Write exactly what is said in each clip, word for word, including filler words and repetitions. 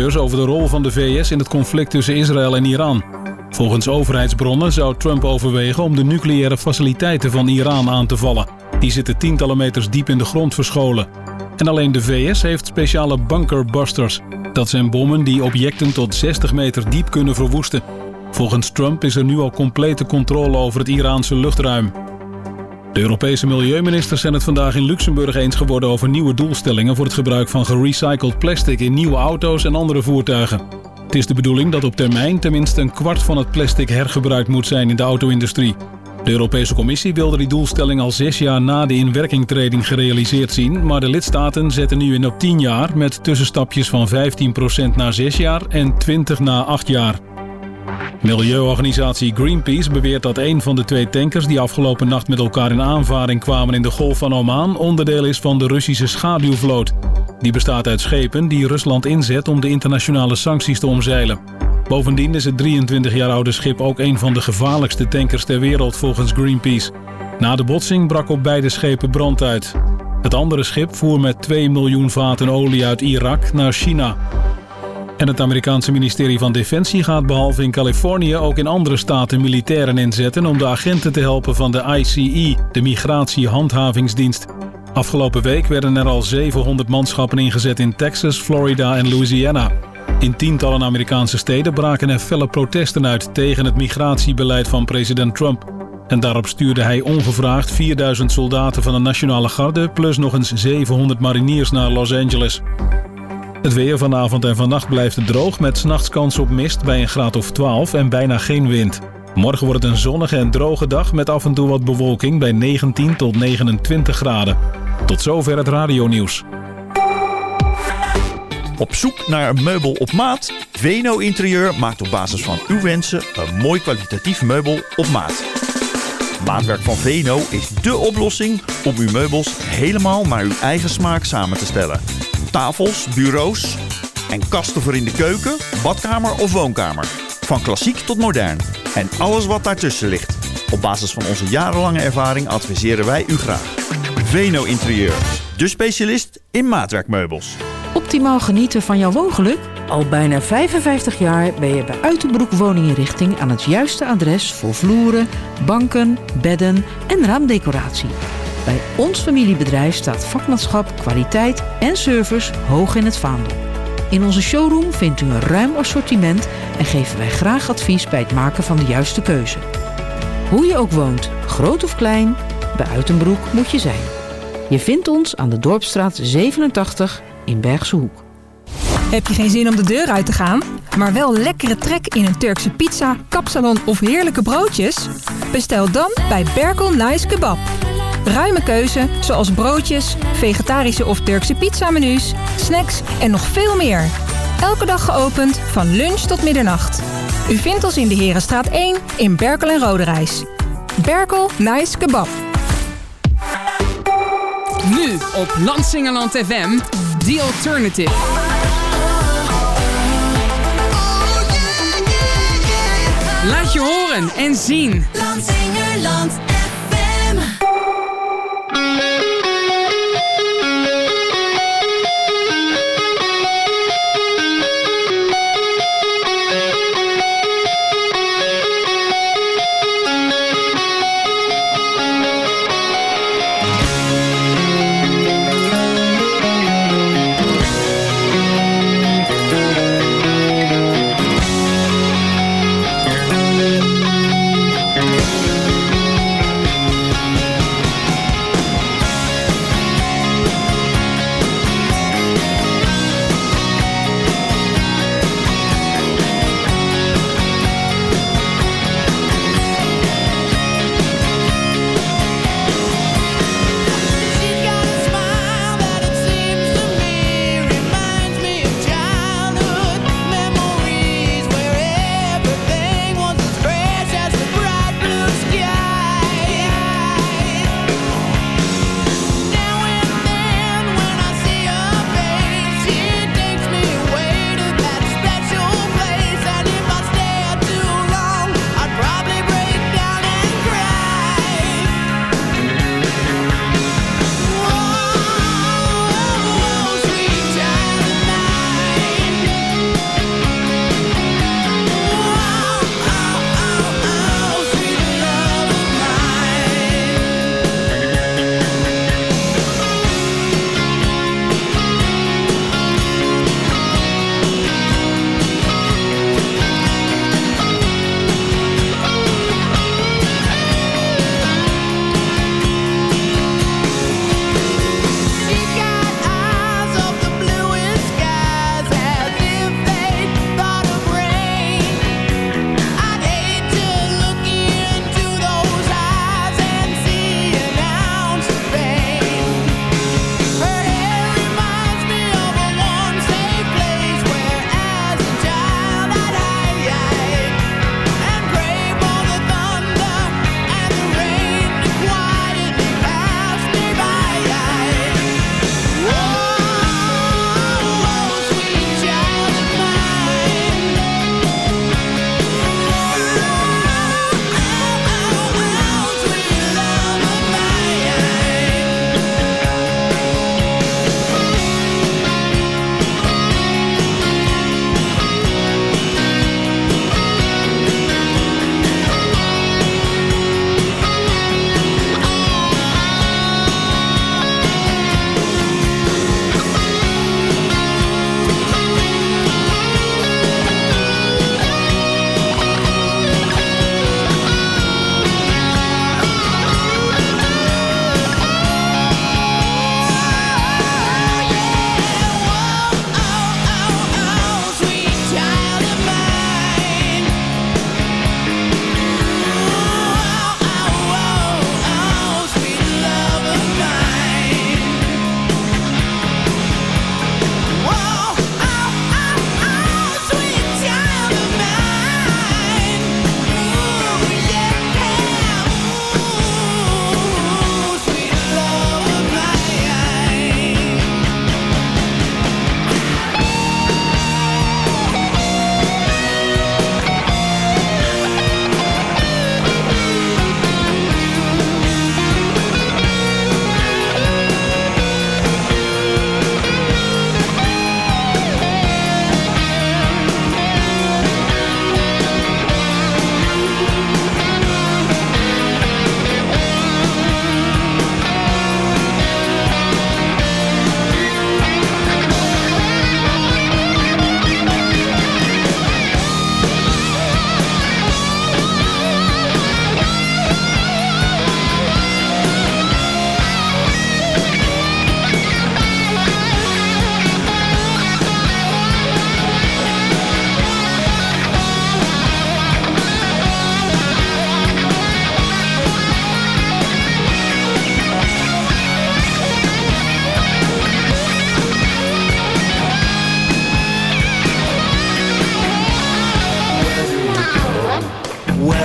adviseurs over de rol van de V S in het conflict tussen Israël en Iran. Volgens overheidsbronnen zou Trump overwegen om de nucleaire faciliteiten van Iran aan te vallen. Die zitten tientallen meters diep in de grond verscholen. En alleen de V S heeft speciale bunkerbusters. Dat zijn bommen die objecten tot zestig meter diep kunnen verwoesten. Volgens Trump is er nu al complete controle over het Iraanse luchtruim. De Europese milieuministers zijn het vandaag in Luxemburg eens geworden over nieuwe doelstellingen voor het gebruik van gerecycled plastic in nieuwe auto's en andere voertuigen. Het is de bedoeling dat op termijn tenminste een kwart van het plastic hergebruikt moet zijn in de auto-industrie. De Europese Commissie wilde die doelstelling al zes jaar na de inwerkingtreding gerealiseerd zien, maar de lidstaten zetten nu in op tien jaar met tussenstapjes van vijftien procent na zes jaar en twintig na acht jaar. Milieuorganisatie Greenpeace beweert dat een van de twee tankers die afgelopen nacht met elkaar in aanvaring kwamen in de Golf van Oman onderdeel is van de Russische schaduwvloot. Die bestaat uit schepen die Rusland inzet om de internationale sancties te omzeilen. Bovendien is het drieëntwintig jaar oude schip ook een van de gevaarlijkste tankers ter wereld volgens Greenpeace. Na de botsing brak op beide schepen brand uit. Het andere schip voer met twee miljoen vaten olie uit Irak naar China. En het Amerikaanse ministerie van Defensie gaat behalve in Californië ook in andere staten militairen inzetten om de agenten te helpen van de I C E, de Migratiehandhavingsdienst. Afgelopen week werden er al zevenhonderd manschappen ingezet in Texas, Florida en Louisiana. In tientallen Amerikaanse steden braken er felle protesten uit tegen het migratiebeleid van president Trump. En daarop stuurde hij ongevraagd vierduizend soldaten van de Nationale Garde plus nog eens zevenhonderd mariniers naar Los Angeles. Het weer vanavond en vannacht blijft droog met 's nachts kans op mist bij een graad of twaalf en bijna geen wind. Morgen wordt het een zonnige en droge dag met af en toe wat bewolking bij negentien tot negenentwintig graden. Tot zover het radionieuws. Op zoek naar een meubel op maat? Veno Interieur maakt op basis van uw wensen een mooi kwalitatief meubel op maat. Maatwerk van Veno is dé oplossing om uw meubels helemaal naar uw eigen smaak samen te stellen. Tafels, bureaus en kasten voor in de keuken, badkamer of woonkamer. Van klassiek tot modern. En alles wat daartussen ligt. Op basis van onze jarenlange ervaring adviseren wij u graag. Veno Interieur, de specialist in maatwerkmeubels. Optimaal genieten van jouw woongeluk? Al bijna vijfenvijftig jaar ben je bij Uitenbroek Woninginrichting aan het juiste adres voor vloeren, banken, bedden en raamdecoratie. Bij ons familiebedrijf staat vakmanschap, kwaliteit en service hoog in het vaandel. In onze showroom vindt u een ruim assortiment en geven wij graag advies bij het maken van de juiste keuze. Hoe je ook woont, groot of klein, bij Uitenbroek moet je zijn. Je vindt ons aan de Dorpsstraat zevenentachtig in Bergse Hoek. Heb je geen zin om de deur uit te gaan, maar wel lekkere trek in een Turkse pizza, kapsalon of heerlijke broodjes? Bestel dan bij Berkel Nice Kebab. Ruime keuze, zoals broodjes, vegetarische of Turkse pizzamenu's, snacks en nog veel meer. Elke dag geopend van lunch tot middernacht. U vindt ons in de Herenstraat één in Berkel en Roderijs. Berkel Nice Kebab. Nu op Landsingeland F M, The Alternative. Laat je horen en zien. Landsingeland F M.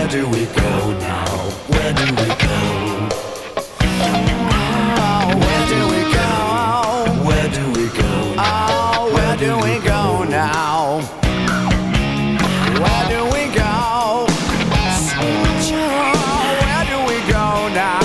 Where do we go now? Where do we go? Oh, where do we go? Where do we go? Oh, where do we go now? Where do we go? Oh, where do we go now?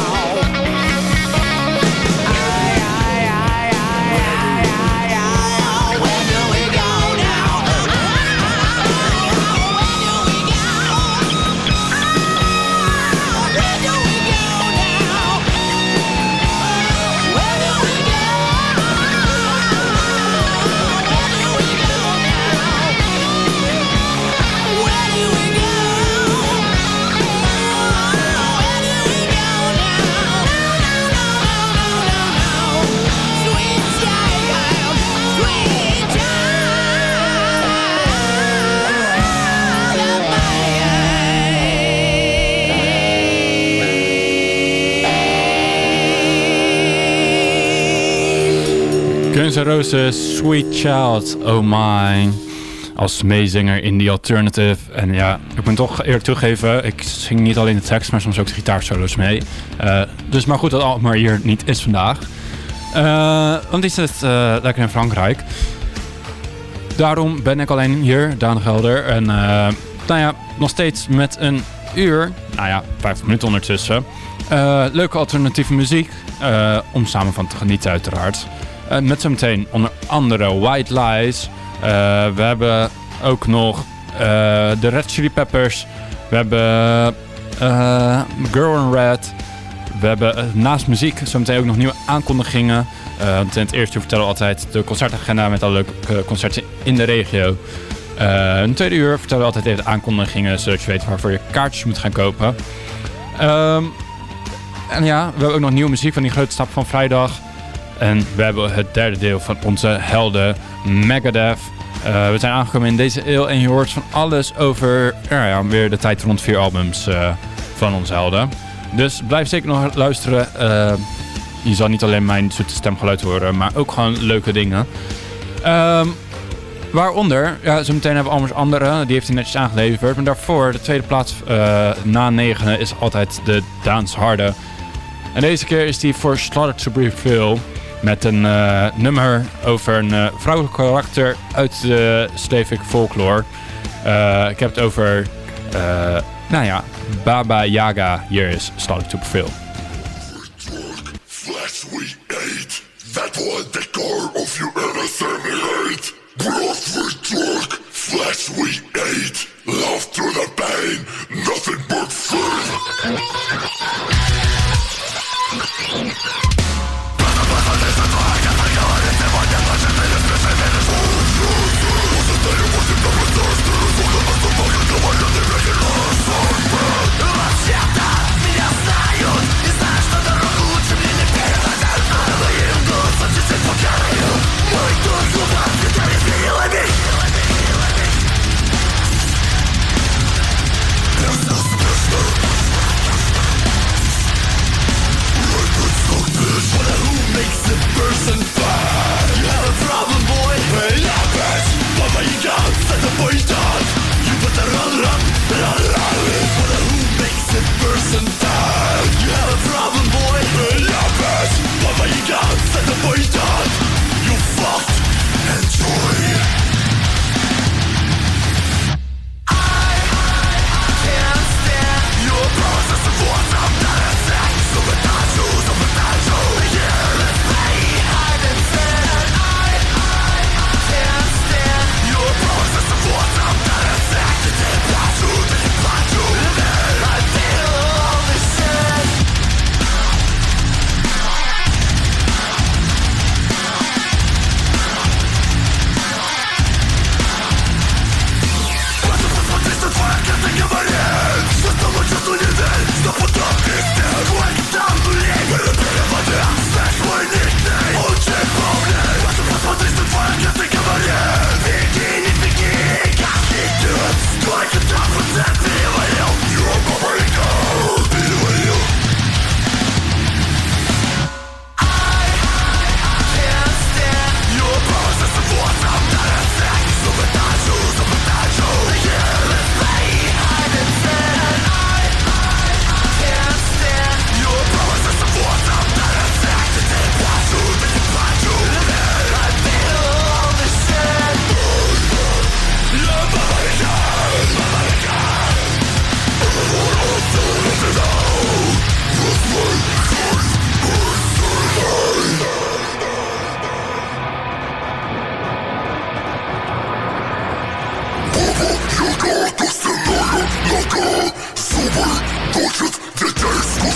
Guns N' Roses, Sweet Child, Oh Mine. Als meezinger in die alternative. En ja, ik moet toch eerlijk toegeven, ik zing niet alleen de tekst, maar soms ook de gitaarsolo's mee. Uh, dus maar goed dat Alkmaar hier niet is vandaag. Uh, want die zit uh, lekker in Frankrijk. Daarom ben ik alleen hier, Daan Gelder. En uh, nou ja, nog steeds met een uur, nou ja, vijftig minuten ondertussen. Uh, leuke alternatieve muziek, uh, om samen van te genieten uiteraard. Uh, met zometeen onder andere White Lies. Uh, we hebben ook nog uh, de Red Chili Peppers. We hebben uh, Girl in Red. We hebben uh, naast muziek zometeen ook nog nieuwe aankondigingen. Uh, in het eerste uur vertellen we altijd de concertagenda met alle leuke concerten in de regio. Uh, in het tweede uur vertellen we altijd even de aankondigingen, zodat je weet waarvoor je kaartjes moet gaan kopen. Um, en ja, we hebben ook nog nieuwe muziek van die grote stap van vrijdag. En we hebben het derde deel van onze helden Megadeth. Uh, we zijn aangekomen in deze eeuw en je hoort van alles over ja, ja, weer de tijd rond vier albums uh, van onze helden. Dus blijf zeker nog luisteren. Uh, je zal niet alleen mijn zoete stemgeluid horen, maar ook gewoon leuke dingen. Um, waaronder, ja, zo meteen hebben we Anders Andere, die heeft hij netjes aangeleverd. Maar daarvoor, de tweede plaats uh, na negenen is altijd de Daans Harde. En deze keer is die voor Slaughter to Prevail. Met een uh, nummer over een uh, vrouwelijk karakter uit de Slavic folklore. Uh, ik heb het over, uh, nou ja, Baba Yaga. Hier is Slaughter to Prevail. Flesh we ate, that was the core of your innocent hate. Blood we drank, flesh we ate, love through the pain, nothing but fear.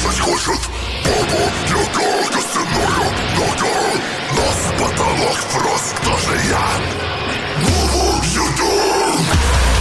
слышит? Баба Яга, костяная нога. Нас потолок врос, кто же я? Баба Яга.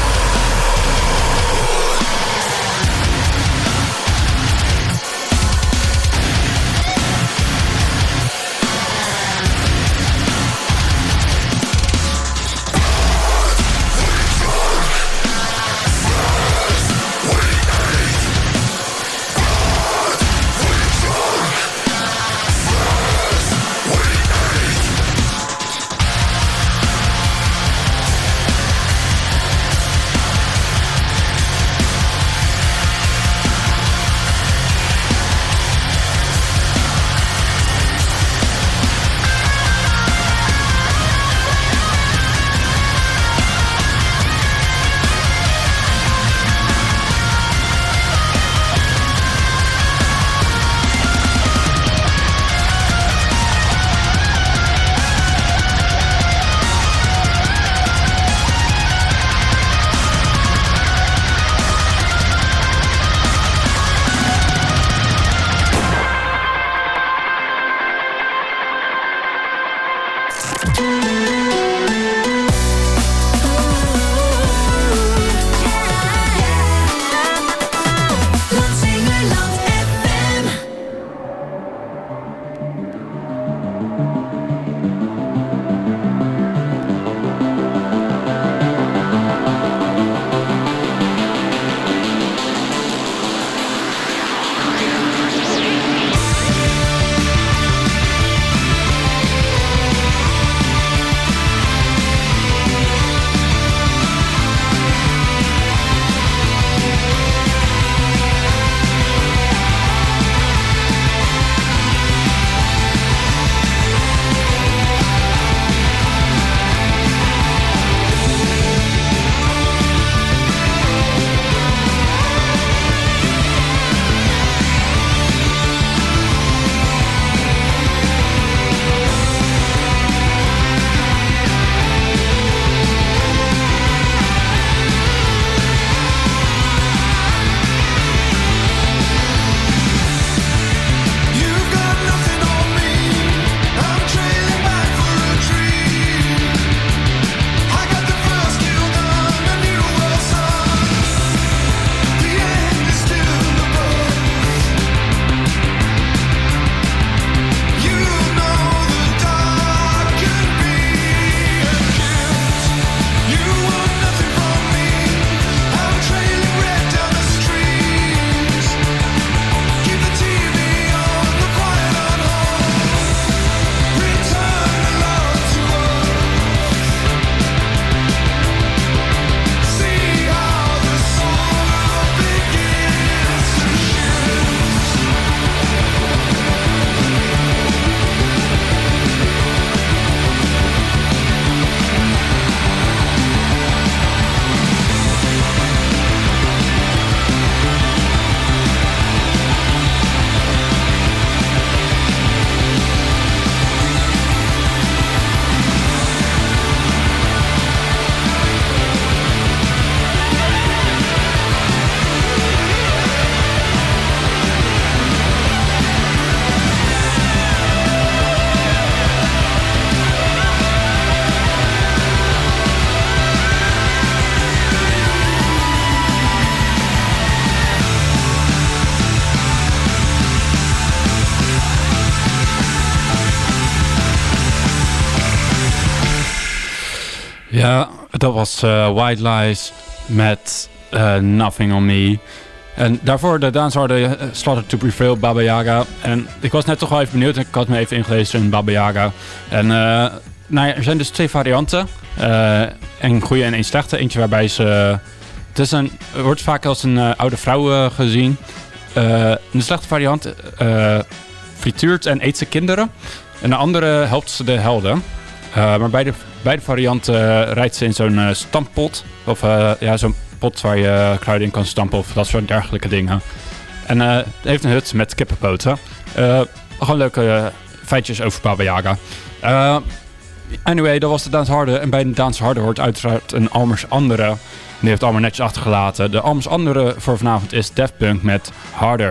Ja, dat was uh, White Lies met uh, Nothing on Me. En daarvoor de dansharde uh, Slaughter to Prevail, Baba Yaga. En ik was net toch wel even benieuwd. Ik had me even ingelezen in Baba Yaga. En uh, nou ja, er zijn dus twee varianten. Uh, een goede en een slechte. Eentje waarbij ze... Uh, het is een, wordt vaak als een uh, oude vrouw uh, gezien. Uh, de slechte variant uh, frituurt en eet ze kinderen. En de andere helpt ze de helden. Uh, maar bij de, bij de variant uh, rijdt ze in zo'n uh, stamppot. Of uh, ja, zo'n pot waar je kruiden in kan stampen of dat soort dergelijke dingen. En uh, het heeft een hut met kippenpoten. Uh, gewoon leuke uh, feitjes over Baba Yaga. Uh, anyway, dat was de Daans Harde. En bij de Daans Harde hoort uiteraard een Almers Andere. Die heeft het allemaal netjes achtergelaten. De Almers Andere voor vanavond is Daft Punk met Harder.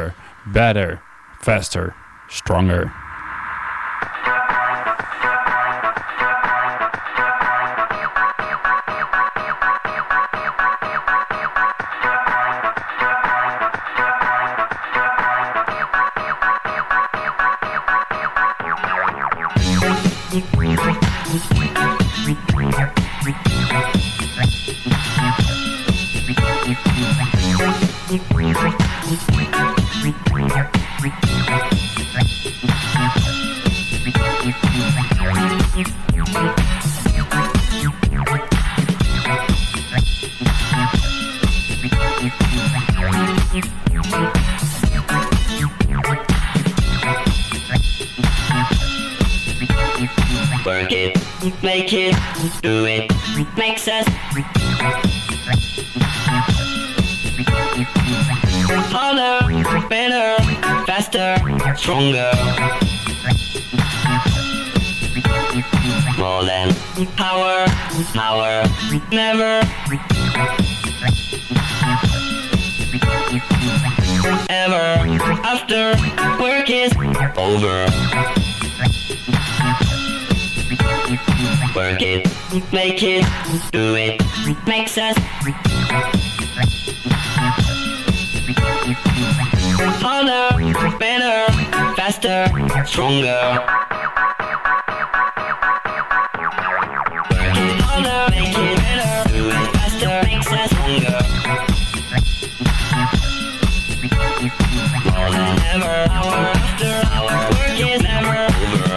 better, faster, stronger. Work it, make it, do it, makes us harder, better, faster, stronger. More than power, power, never ever after work is over. Work it, make it, do it, makes us harder, better, faster, stronger. Work it harder, make it better, do it faster, makes us stronger. More than ever, hour after hour, work is never over.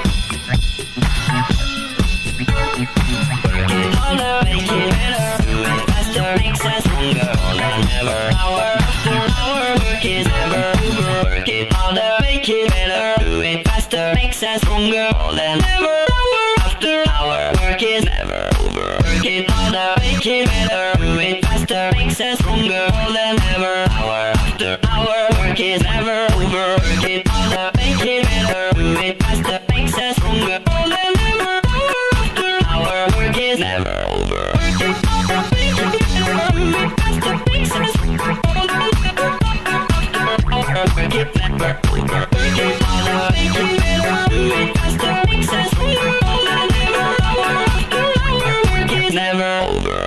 Work it harder, make it better, do it faster, makes us stronger. More than ever, hour after hour, work is never over. Work it harder, make it better, do it faster, makes us stronger. More than ever, hour after hour, work is never over. Work it harder, make it better, do it faster, makes us stronger. More than ever, hour after hour, work is never over. Work it harder, make it better, do it faster, makes us stronger. More than ever, hour after hour, work is never over. Work it harder, make it better, do it faster, makes us stronger. More than ever, hour after hour, work is never over. Work it harder, make it better, do it faster, makes us stronger. More than ever, hour after hour, work is never over.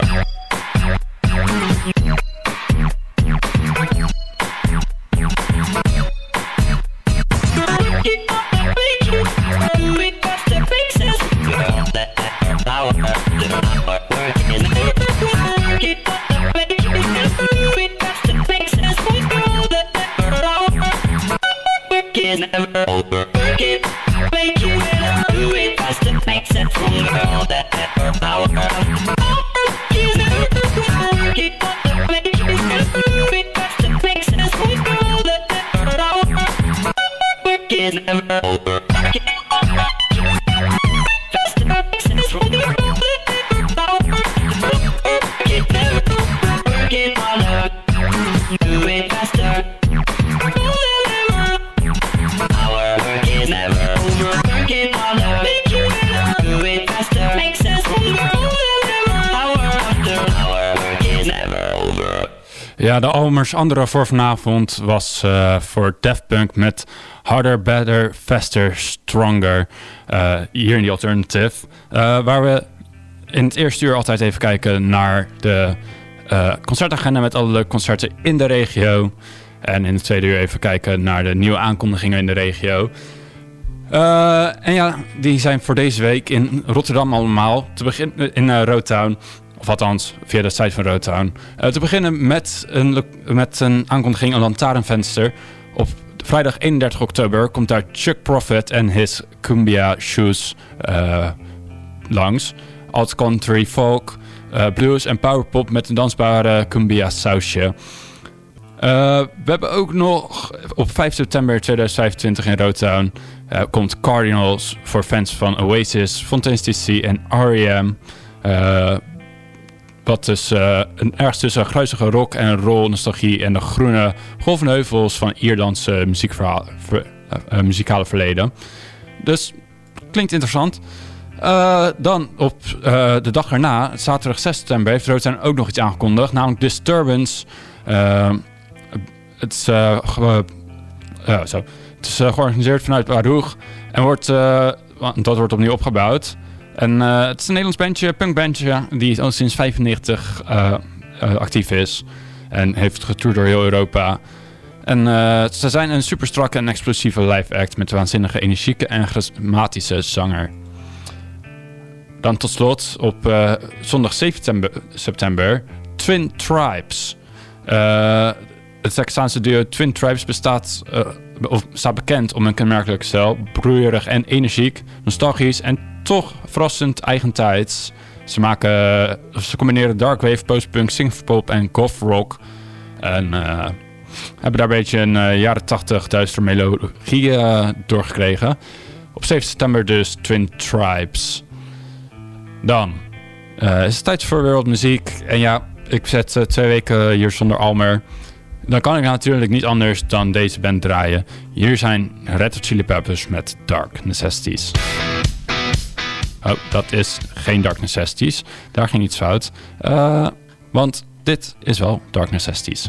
Never over. Work it, make it better, do it faster, makes it stronger. That ever power. Work is never over. Work it, make it better, do it faster, makes it stronger. That ever power. Work is never over. Work it faster, makes it stronger. That ever power. Work it never over. Work it harder, do it faster. Ja, de albums andere voor vanavond was uh, voor Daft Punk met Harder, Better, Faster, Stronger. Uh, hier in die Alternative. Uh, waar we in het eerste uur altijd even kijken naar de uh, concertagenda met alle leuke concerten in de regio. En in het tweede uur even kijken naar de nieuwe aankondigingen in de regio. Uh, en ja, die zijn voor deze week in Rotterdam allemaal. Te beginnen in uh, Roadtown. Of althans, via de site van Roadtown. Uh, te beginnen met een, met een aankondiging, een lantaarnvenster. Op vrijdag eenendertig oktober komt daar Chuck Prophet en his Cumbia Shoes uh, langs. Alt country, folk, uh, blues en powerpop met een dansbare cumbia sausje. Uh, we hebben ook nog op vijf september tweeduizend vijfentwintig in Roadtown uh, komt Cardinals voor fans van Oasis, Fontaine's D C en R E M. Uh, Wat dus uh, een ergens tussen gruizige rock en roll nostalgie en de groene golvende heuvels van Ierlandse muziekverhaal, ver, uh, muzikale verleden. Dus klinkt interessant. Uh, dan op uh, de dag erna, zaterdag zes september, heeft Roadtown ook nog iets aangekondigd, namelijk Disturbance. Uh, het is uh, Uh, zo. Het is uh, georganiseerd vanuit Baruch. En wordt, uh, dat wordt opnieuw opgebouwd. En uh, het is een Nederlands bandje, punkbandje, die al sinds vijfennegentig uh, uh, actief is. En heeft getoerd door heel Europa. En uh, ze zijn een super strakke en explosieve live act met waanzinnige, energieke en charismatische zanger. Dan tot slot op uh, zondag zeven september Twin Tribes. Uh, het Texaanse duo Twin Tribes bestaat, uh, of staat bekend om een kenmerkelijke stijl, broeierig en energiek, nostalgisch en toch verrassend eigentijds. Ze maken, ze combineren darkwave, postpunk, synthpop en goth rock. En uh, hebben daar een beetje een uh, jaren tachtig duister melodie uh, doorgekregen. Op zeven september dus Twin Tribes. Dan uh, is het tijd voor wereldmuziek. En ja, ik zet uh, twee weken hier zonder Almer. Dan kan ik natuurlijk niet anders dan deze band draaien. Hier zijn Red Hot Chili Peppers met Dark Necessities. Oh, dat is geen Dark Necessities. Daar ging iets fout. Uh, want dit is wel Dark Necessities.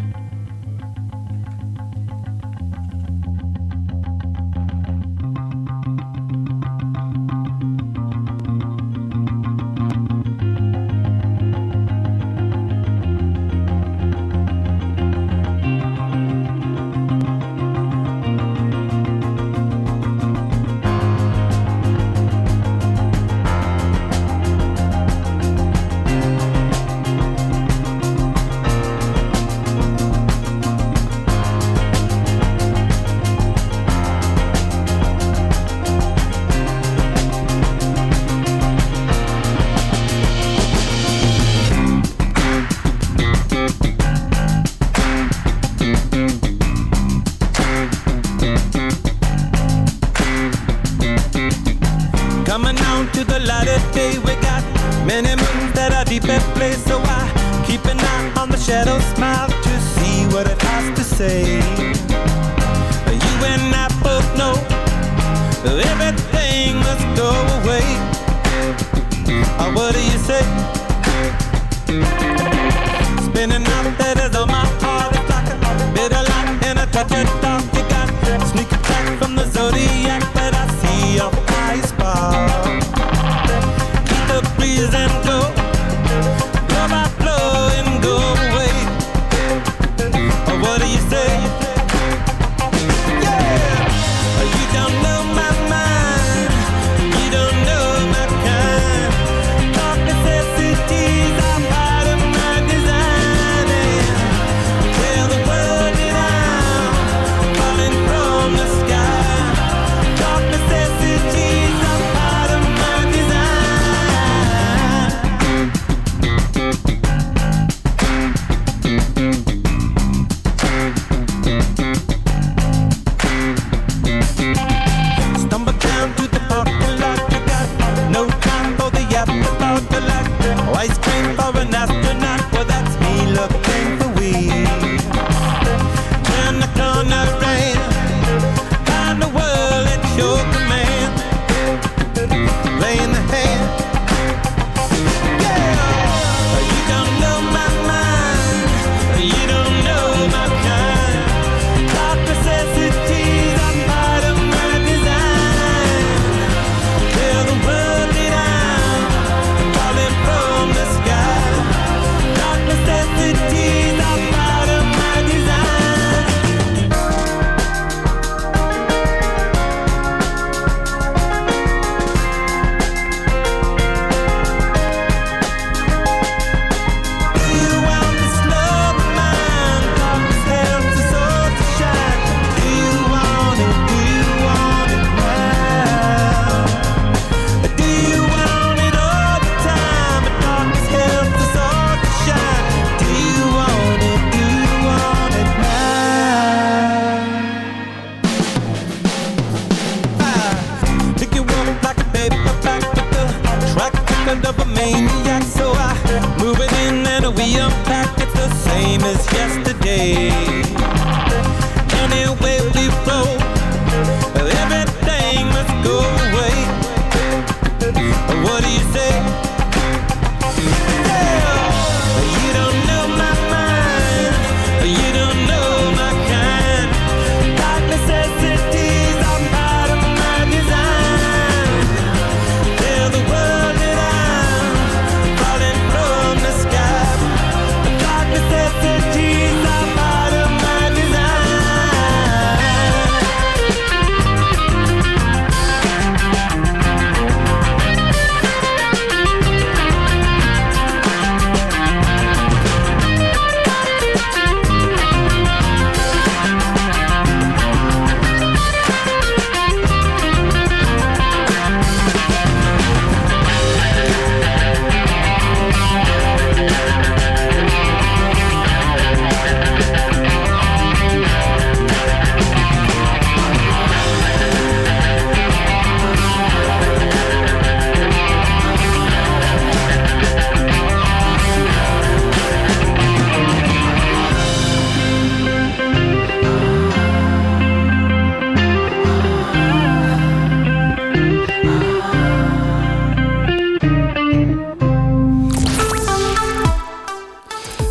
You don't know my kind. Dark necessities.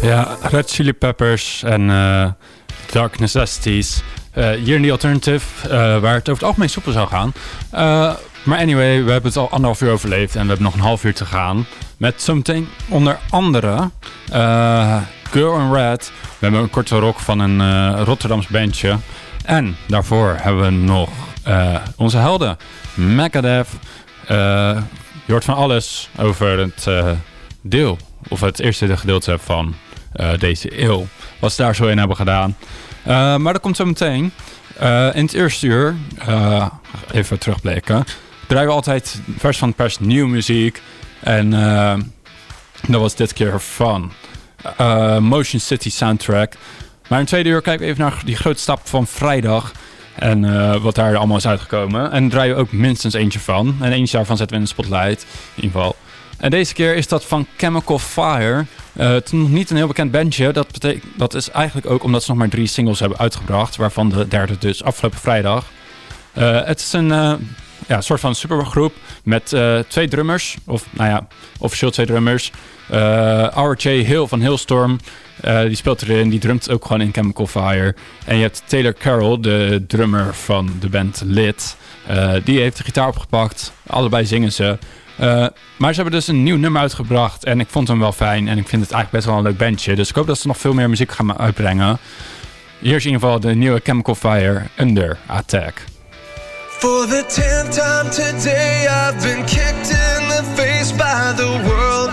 Ja, Red Chili Peppers en uh, Dark Necessities. Uh, hier in die Alternative, uh, waar het over het algemeen soepel zou gaan. Uh, maar anyway, we hebben het al anderhalf uur overleefd en we hebben nog een half uur te gaan. Met zometeen onder andere uh, Girl in Red. We hebben een korte rock van een uh, Rotterdams bandje. En daarvoor hebben we nog uh, onze helden, Megadeth. Uh, je hoort van alles over het uh, deel, of het eerste gedeelte van uh, deze eeuw. Wat ze daar zo in hebben gedaan. Uh, maar dat komt zo meteen. Uh, in het eerste uur, uh, even terugblikken, draaien we altijd vers van de pers nieuwe muziek. En uh, dat was dit keer van uh, Motion City Soundtrack. Maar in het tweede uur kijken we even naar die grote stap van vrijdag. En uh, wat daar allemaal is uitgekomen. En daar draaien we ook minstens eentje van. En eentje daarvan zetten we in de spotlight. In ieder geval. En deze keer is dat van Chemical Fire. Uh, het is nog niet een heel bekend bandje. Dat, betekent, dat is eigenlijk ook omdat ze nog maar drie singles hebben uitgebracht. Waarvan de derde dus afgelopen vrijdag. Uh, het is een uh, ja, soort van supergroep met uh, twee drummers. Of nou ja, officieel twee drummers. Uh, R J Hill van Hailstorm. Uh, die speelt erin, die drumt ook gewoon in Chemical Fire. En je hebt Taylor Carroll, de drummer van de band Lid. Uh, die heeft de gitaar opgepakt. Allebei zingen ze. Uh, maar ze hebben dus een nieuw nummer uitgebracht. En ik vond hem wel fijn. En ik vind het eigenlijk best wel een leuk bandje. Dus ik hoop dat ze nog veel meer muziek gaan uitbrengen. Hier is in ieder geval de nieuwe Chemical Fire, Under Attack. For the tenth time today I've been kicked in the face by the world.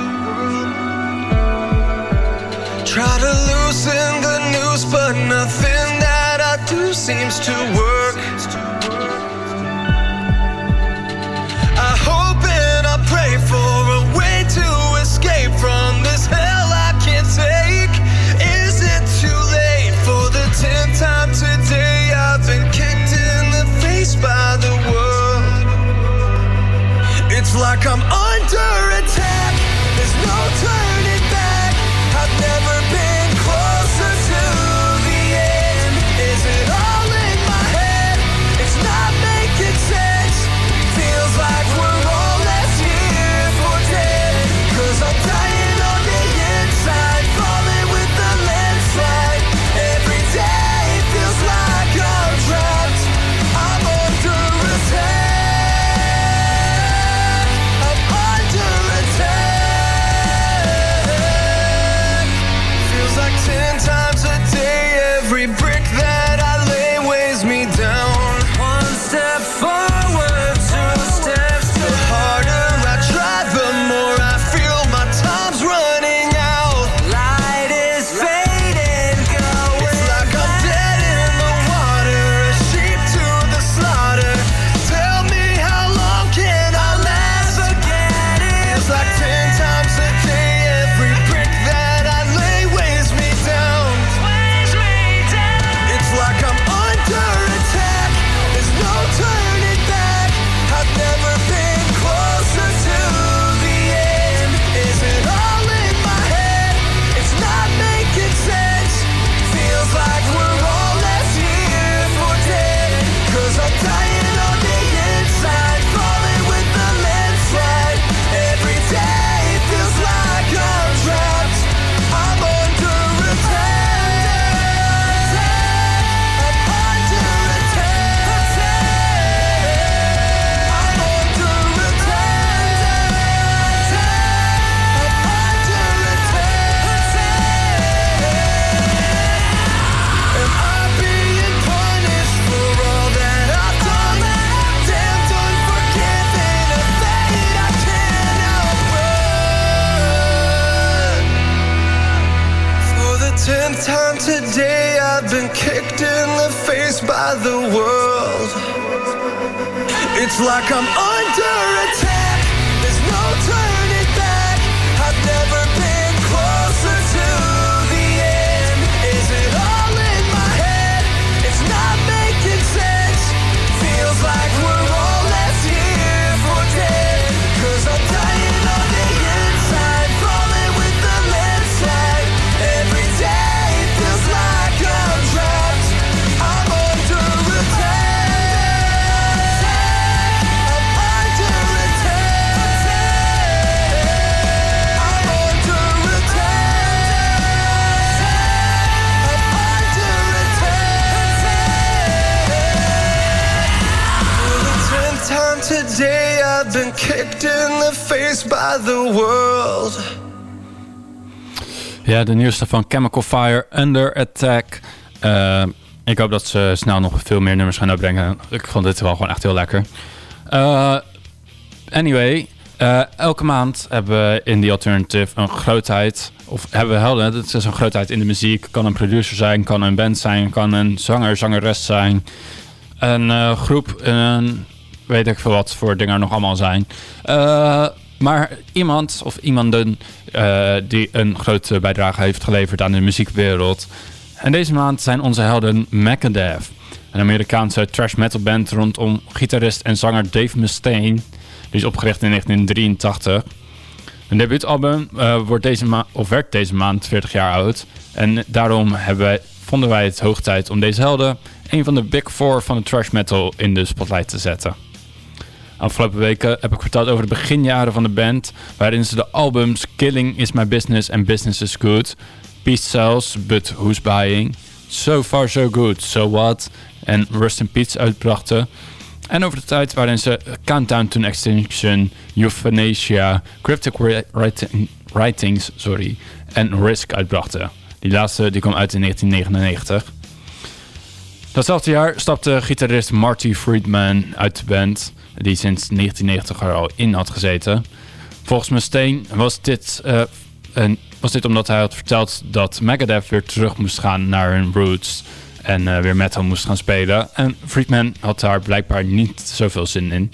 Try to loosen the noose, but nothing that I do seems to work. I hope and I pray for a way to escape from this hell I can't take. Is it too late? For the tenth time today I've been kicked in the face by the world. It's like I'm under attack. There's no turning back. I've never been closer to the end. Is it all in my head? It's not making sense. Feels like we're all left here for dead. Cause I'm dying on the inside, falling with the landslide. Every day feels like I'm trapped. I'm under attack. I'm under attack. Feels like ten times a day, every brick that I lay weighs me down. One step forward, two steps back. The harder I try, the more I feel my time's running out. Light is fading, going. It's like I'm dead in the water, a sheep to the slaughter. Tell me how long can I last? Forget it. It's like ten times a day, every brick that I lay weighs me down. Weighs me down. It's like I'm under attack. There's no turning back. I've never been closer to the end. Is it all in my head? It's not making sense. Feels like we're all left here for dead. Cause I'm dying on the inside, falling with the landslide. Every day feels like I'm trapped. I'm under attack. I'm under attack. I'm under attack. I'm under attack. Am I being punished for all that I've done? Damned, unforgiven, a fate I can't outrun. For the tenth time today, I've been kicked in the face by the world. It's like I'm under attack. There's no turning back. I've never been closer to the end. Is it all in my head? It's not making sense. Feels like we're all left here for dead. Cause I'm dying on the inside, falling with the landslide. Every day feels like I'm trapped. I'm under attack. I'm under attack. been kicked in the face by the world. Ja, de nieuwste van Chemical Fire, Under Attack. Uh, ik hoop dat ze snel nog veel meer nummers gaan uitbrengen. Ik vond dit wel gewoon echt heel lekker. Uh, anyway, uh, elke maand hebben we in The Alternative een grootheid. Of hebben we helden, het is een grootheid in de muziek. Kan een producer zijn, kan een band zijn, kan een zanger, zangeres zijn. Een uh, groep, een weet ik veel wat voor dingen er nog allemaal zijn. Uh, maar iemand of iemanden uh, die een grote bijdrage heeft geleverd aan de muziekwereld. En deze maand zijn onze helden Megadeth. Een Amerikaanse thrash metal band rondom gitarist en zanger Dave Mustaine. Die is opgericht in negentien drieëntachtig. Hun debuutalbum uh, wordt deze ma- of werd deze maand veertig jaar oud. En daarom hebben wij, vonden wij het hoog tijd om deze helden, een van de big four van de thrash metal, in de spotlight te zetten. Afgelopen weken heb ik verteld over de beginjaren van de band, waarin ze de albums Killing Is My Business en Business Is Good, Peace Sells, But Who's Buying, So Far So Good, So What en Rust in Peace uitbrachten. En over de tijd waarin ze Countdown to Extinction, Euthanasia, Cryptic writing, Writings sorry, en Risk uitbrachten. Die laatste die kwam uit in negentien negenennegentig. Datzelfde jaar stapte gitarist Marty Friedman uit de band, die sinds negentien negentig er al in had gezeten. Volgens Mustaine was dit, uh, een, was dit omdat hij had verteld dat Megadeth weer terug moest gaan naar hun roots en uh, weer metal moest gaan spelen. En Friedman had daar blijkbaar niet zoveel zin in.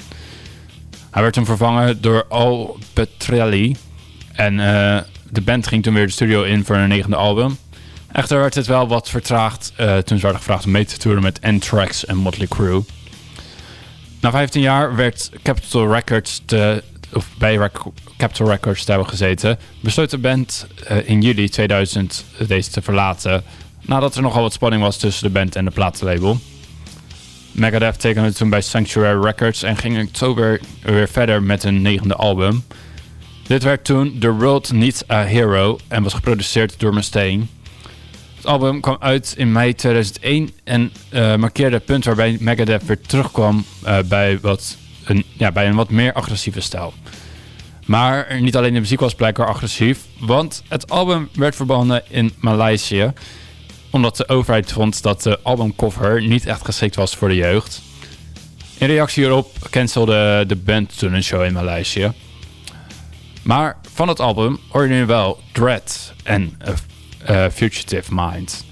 Hij werd toen vervangen door Al Petrelli. En uh, de band ging toen weer de studio in voor hun negende album. Echter werd het wel wat vertraagd uh, toen ze werden gevraagd om mee te toeren met Anthrax en Motley Crue. Na vijftien jaar werd Capitol Records te, of bij Rec- Capitol Records te hebben gezeten, besloot de band uh, in juli tweeduizend deze te verlaten, nadat er nogal wat spanning was tussen de band en de platenlabel. Megadeth tekende toen bij Sanctuary Records en ging in oktober weer verder met hun negende album. Dit werd toen The World Needs a Hero en was geproduceerd door Mustaine. Het album kwam uit in mei tweeduizend één en uh, markeerde het punt waarbij Megadeth weer terugkwam uh, bij, wat een, ja, bij een wat meer agressieve stijl. Maar niet alleen de muziek was blijkbaar agressief, want het album werd verbannen in Maleisië, omdat de overheid vond dat de albumcover niet echt geschikt was voor de jeugd. In reactie hierop cancelde de band toen een show in Maleisië. Maar van het album hoor je nu wel Dread en uh, uh, Fugitive Mind.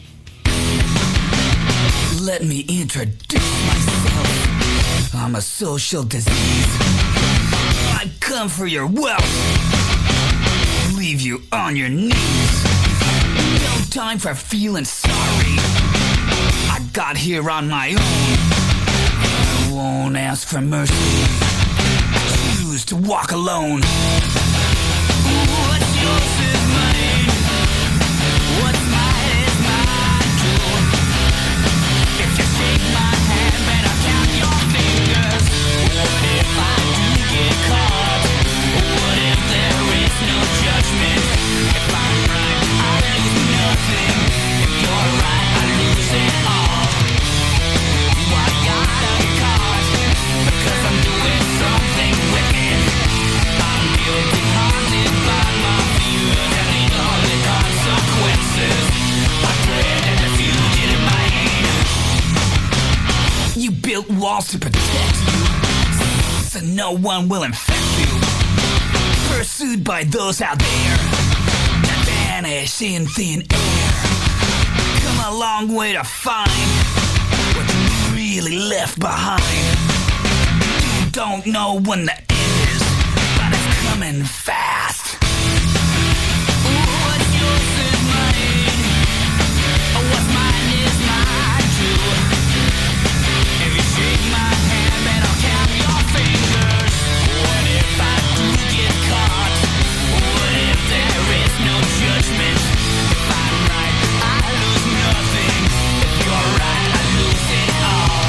Let me introduce myself. I'm a social disease. I come for your wealth. Leave you on your knees. No time for feeling sorry. I got here on my own. I won't ask for mercy. I choose to walk alone. What's yours is mine. What's mine is mine too. If you shake my hand, then I'll count your fingers. What if I do get caught? What if there is no judgment? If I'm right, I lose nothing. If you're right, I lose it all. I got a cause because I'm doing something wicked. I'm guilty, haunted by my fears and the ugly consequences. I dread and the fugitive in my hand. You built walls to protect you, so no one will infect you. Pursued by those out there that vanish in thin air. Come a long way to find what you really left behind. You don't know when the end is, but it's coming fast. What's yours is mine. What's mine is mine too. If you shake my hand, then I'll count your fingers. What if I do get caught? What if there is no judgment? If I'm right, I lose nothing. If you're right, I lose it all.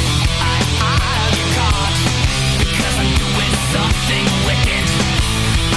I, I'll get caught because I'm doing something wicked.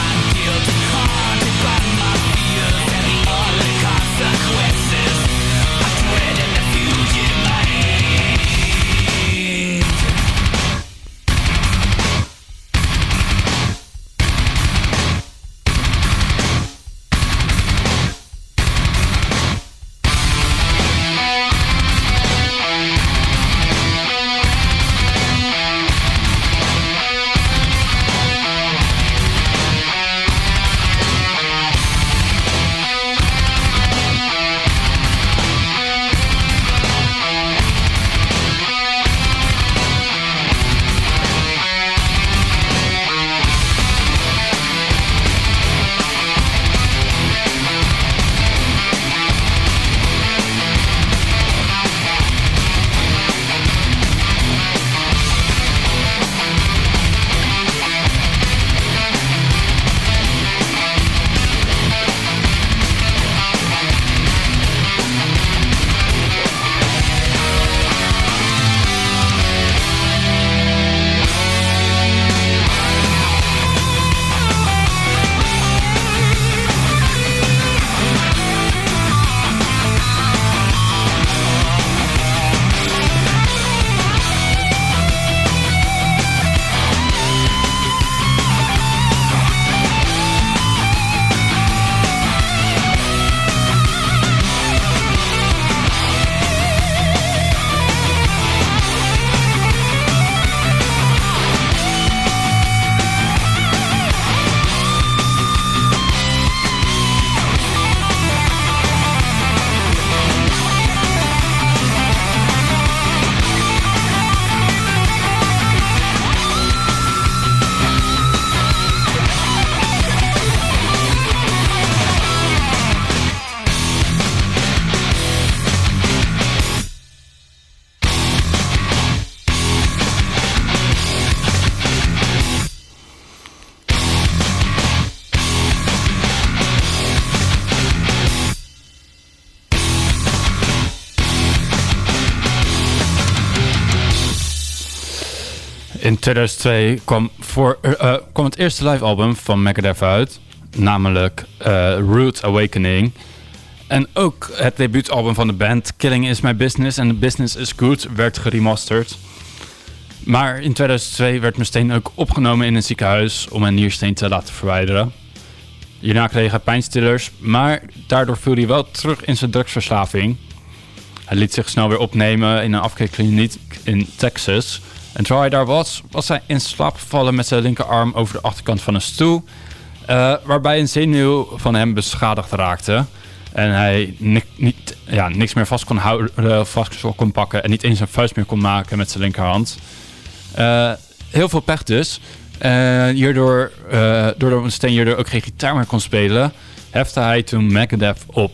In tweeduizend twee kwam, voor, uh, kwam het eerste live album van Megadeth uit. Namelijk uh, Rude Awakening. En ook het debuutalbum van de band, Killing Is My Business and The Business Is Good, werd geremasterd. Maar in tweeduizend twee werd Mustaine ook opgenomen in een ziekenhuis om een niersteen te laten verwijderen. Hierna kreeg hij pijnstillers, maar daardoor viel hij wel terug in zijn drugsverslaving. Hij liet zich snel weer opnemen in een afkeerkliniek in Texas. En terwijl hij daar was, was hij in slaap gevallen met zijn linkerarm over de achterkant van een stoel. Uh, waarbij een zenuw van hem beschadigd raakte. En hij ni- niet, ja, niks meer vast kon houden, vast kon pakken en niet eens een vuist meer kon maken met zijn linkerhand. Uh, heel veel pech dus. Uh, hierdoor, uh, doordat Mustaine hierdoor ook geen gitaar meer kon spelen, hefte hij toen Megadeth op.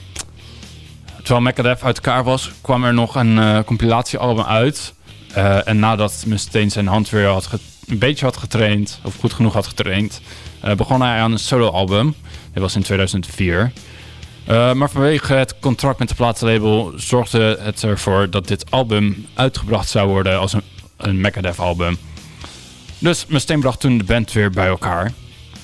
Terwijl Megadeth uit elkaar was, kwam er nog een uh, compilatiealbum uit. Uh, en nadat Mustaine zijn hand weer had ge- een beetje had getraind, of goed genoeg had getraind, uh, begon hij aan een soloalbum. Dit was in tweeduizend vier. Uh, maar vanwege het contract met de platenlabel zorgde het ervoor dat dit album uitgebracht zou worden als een, een Megadeth-album. Dus Mustaine bracht toen de band weer bij elkaar.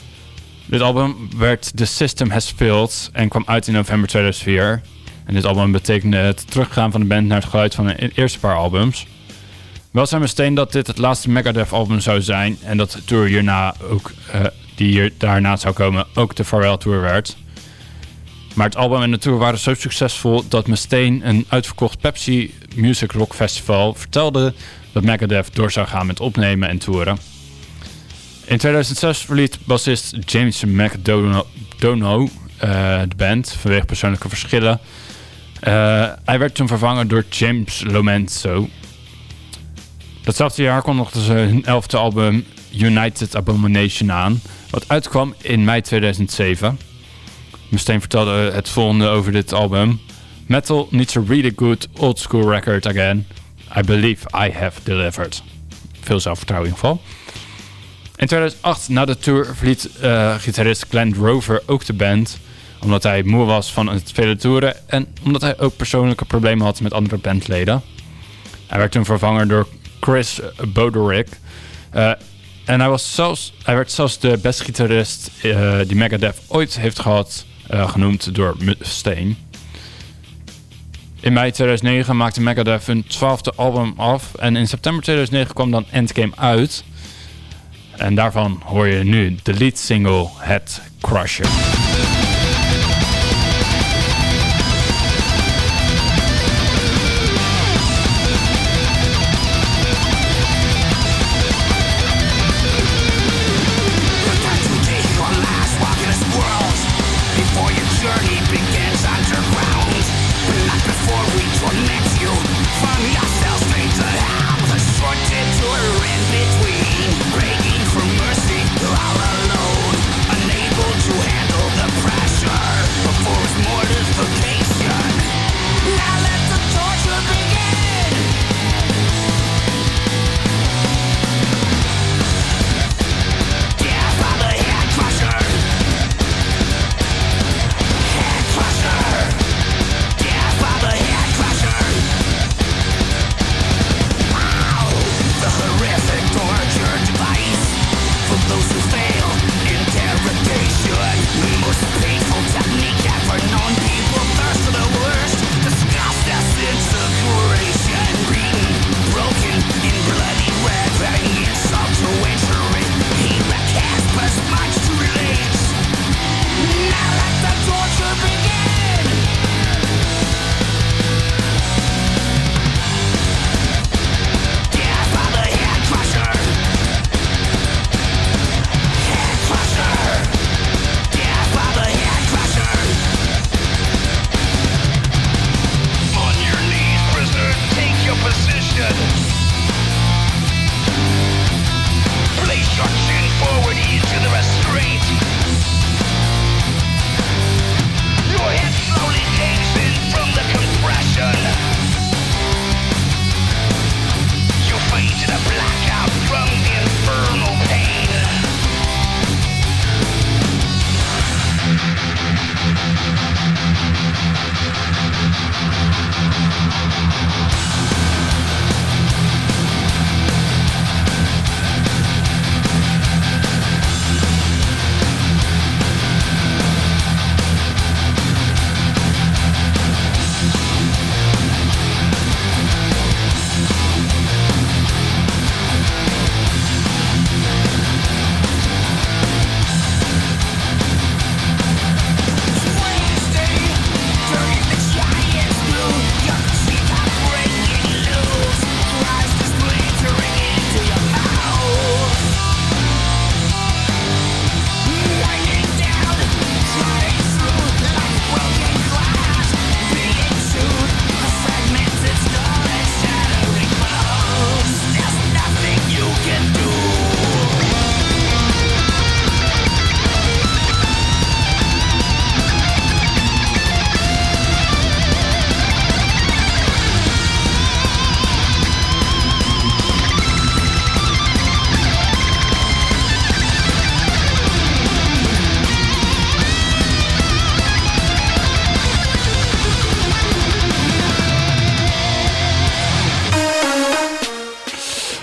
Dit album werd The System Has Failed en kwam uit in november tweeduizend vier. En dit album betekende het teruggaan van de band naar het geluid van de eerste paar albums. Wel zei Mustaine dat dit het laatste Megadeth-album zou zijn en dat de tour hierna ook, uh, die hier daarna zou komen ook de Farewell Tour werd. Maar het album en de tour waren zo succesvol dat Mustaine een uitverkocht Pepsi Music Rock Festival vertelde dat Megadeth door zou gaan met opnemen en toeren. In tweeduizend zes verliet bassist James McDonough uh, de band vanwege persoonlijke verschillen. Uh, hij werd toen vervangen door James Lomenzo. Datzelfde jaar kondigden ze hun elfde album United Abomination aan, wat uitkwam in mei tweeduizend zeven. Mustaine vertelde het volgende over dit album. Metal needs a really good old school record again. I believe I have delivered. Veel zelfvertrouwen in ieder geval. In tweeduizend acht, na de tour, verliet uh, gitarist Glenn Rover ook de band. Omdat hij moe was van het vele toeren. En omdat hij ook persoonlijke problemen had met andere bandleden. Hij werd toen vervangen door Chris Boderick. Uh, en hij, was zelfs, hij werd zelfs de beste gitarist uh, die Megadeth ooit heeft gehad. Uh, genoemd door Mustaine. In mei tweeduizend negen maakte Megadeth hun twaalfde album af. En in september tweeduizend negen kwam dan Endgame uit. En daarvan hoor je nu de lead single Head Crusher. Begging for mercy, all alone, unable to handle the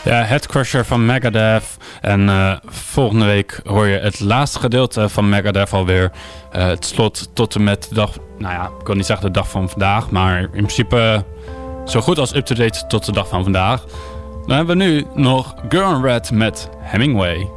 Ja, Headcrusher van Megadeth. En uh, volgende week hoor je het laatste gedeelte van Megadeth alweer. Uh, het slot tot en met de dag... Nou ja, ik wil niet zeggen de dag van vandaag. Maar in principe zo goed als up-to-date tot de dag van vandaag. Dan hebben we nu nog Girl in Red met Hemingway.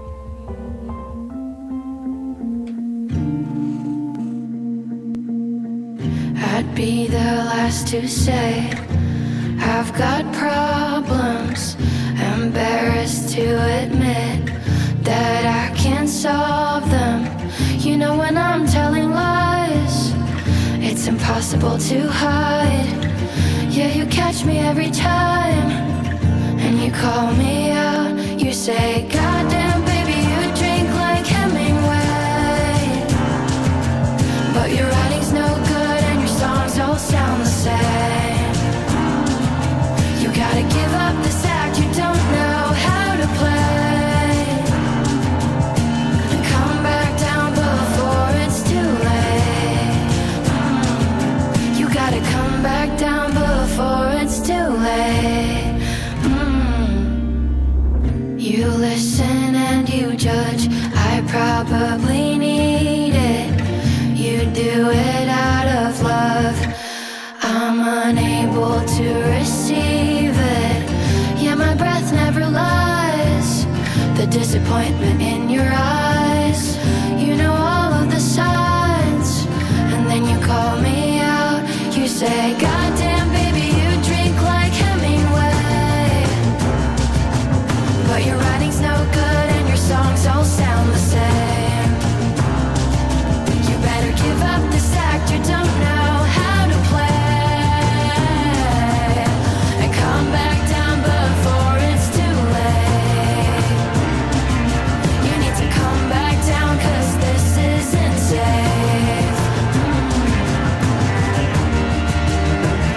I'd be the last to say I've got problems. Embarrassed to admit that I can't solve them. You know when I'm telling lies, it's impossible to hide. Yeah, you catch me every time, and you call me out. You say, goddamn baby, you drink like Hemingway. But your writing's no good and your songs all sound the same. You gotta give up this act you don't know how to play, and come back down before it's too late. Mm. You gotta come back down before it's too late. Mm. You listen and you judge, I probably need it. You do it out of love, I'm unable to receive it. Yeah, my breath never lies, the disappointment in your eyes. You know all of the signs, and then you call me out. You say, goddamn baby, you drink like Hemingway. But your writing's no good and your songs all sound the same. You better give up this act you don't know how to play, and come back down before it's too late. You need to come back down, cause this isn't safe. Mm.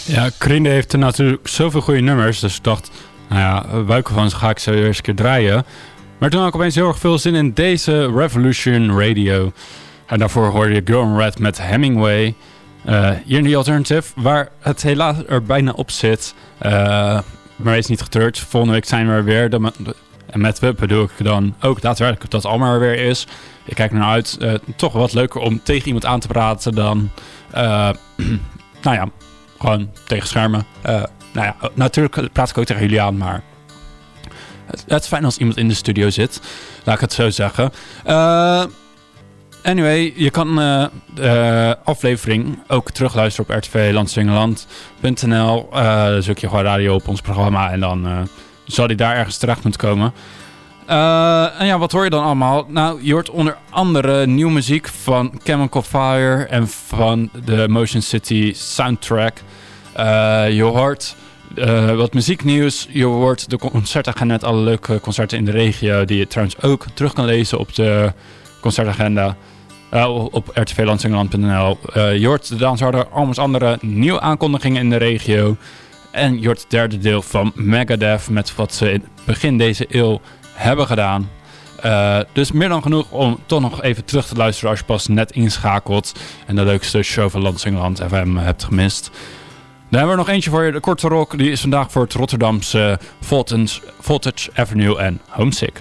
Ja, Krinde heeft er natuurlijk zoveel goede nummers. Dus ik dacht, nou ja, buiken van ze ga ik zo eerst een keer draaien. Maar toen had ik opeens heel erg veel zin in deze Revolution Radio. En daarvoor hoorde je Girl in Red met Hemingway. Uh, hier in The Alternative, waar het helaas er bijna op zit. Uh, maar wees niet getreurd. Volgende week zijn we er weer. De, de, en met we bedoel ik dan ook daadwerkelijk dat het allemaal er weer is. Ik kijk er naar uit. Uh, toch wat leuker om tegen iemand aan te praten dan... Uh, nou ja, gewoon tegen schermen. Uh, nou ja, natuurlijk praat ik ook tegen jullie aan, maar... Het, het is fijn als iemand in de studio zit. Laat ik het zo zeggen. Uh, anyway, je kan uh, de aflevering ook terugluisteren op r t v landsingeland punt n l. Uh, dan zoek je gewoon radio op ons programma en dan uh, zal die daar ergens terecht moeten komen. Uh, en ja, wat hoor je dan allemaal? Nou, je hoort onder andere nieuwe muziek van Chemical Fire en van de Motion City soundtrack. Uh, je hoort uh, wat muzieknieuws. Je hoort de concertagenda, net alle leuke concerten in de regio, die je trouwens ook terug kan lezen op de concertagenda. Uh, op r t v landsingeland punt n l. Uh, je hoort de Dansharder, allemaal andere nieuwe aankondigingen in de regio. En je hoort het derde deel van Megadeth met wat ze in begin deze eeuw hebben gedaan. Uh, dus meer dan genoeg om toch nog even terug te luisteren als je pas net inschakelt en de leukste show van Landsingeland F M hebt gemist. Dan hebben we er nog eentje voor je, de korte rock. Die is vandaag voor het Rotterdamse Voltage, Voltage Avenue en Homesick.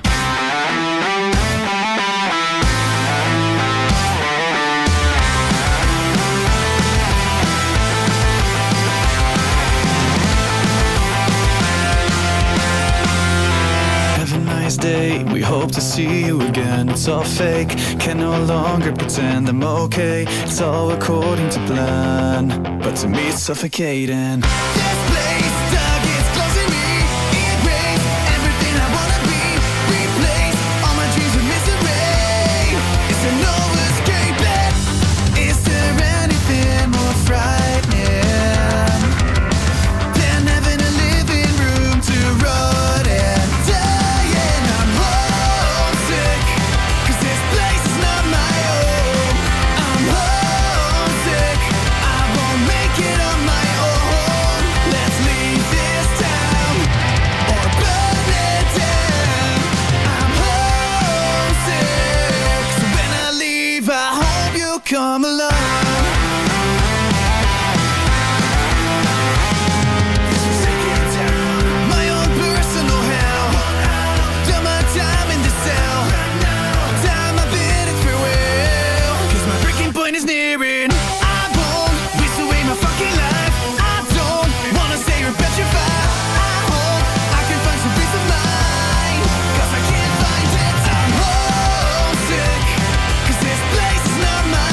Day. We hope to see you again. It's all fake, can no longer pretend I'm okay. It's all according to plan, but to me it's suffocating. This place dug is closing me. Erase everything I wanna be. Replace all my dreams with misery. Is there no escaping? Is there anything more frightening than having a living room to rot in? Come along. My own personal hell. Done my time in the cell. Time I've been it farewell. Cause my breaking point is nearing. I won't waste away my fucking life. I don't wanna stay or petrified. I hope I can find some peace of mind. Cause I can't find it. I'm homesick. Cause this place is not my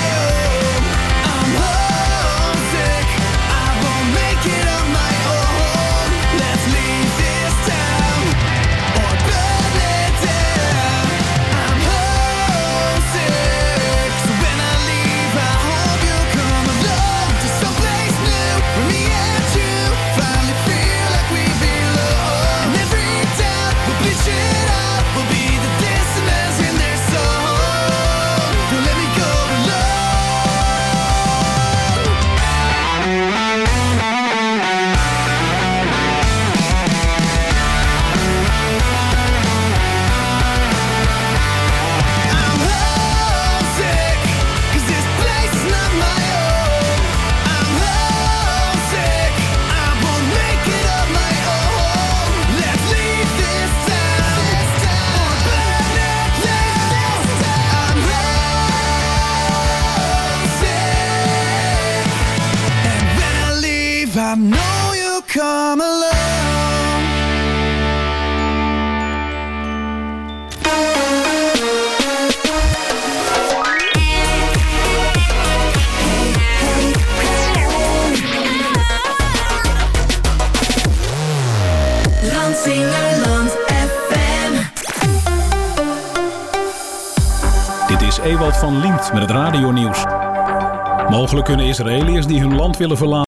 I know you come along. Landsingeland F M. Dit is Ewald van Liemt met het radionieuws. Mogelijk kunnen Israëliërs die hun land willen verlaten